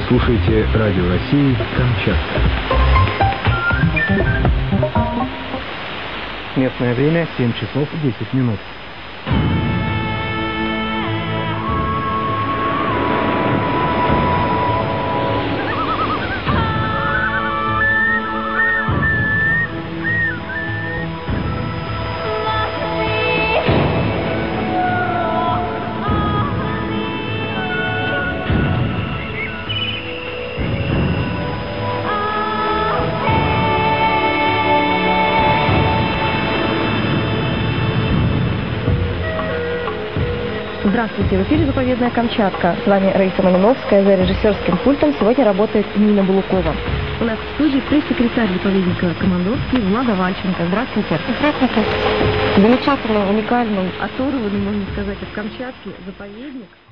слушаете Радио России «Камчатка». Местное время 7 часов 10 минут. Здравствуйте, в эфире «Заповедная Камчатка». С вами Раиса Малиновская, за режиссерским пультом сегодня работает Нина Булукова. У нас в студии пресс-секретарь заповедника Командорский Влада Вальченко. Здравствуйте. Здравствуйте. Замечательный, уникальный, оторванный, можно сказать, от Камчатки заповедник.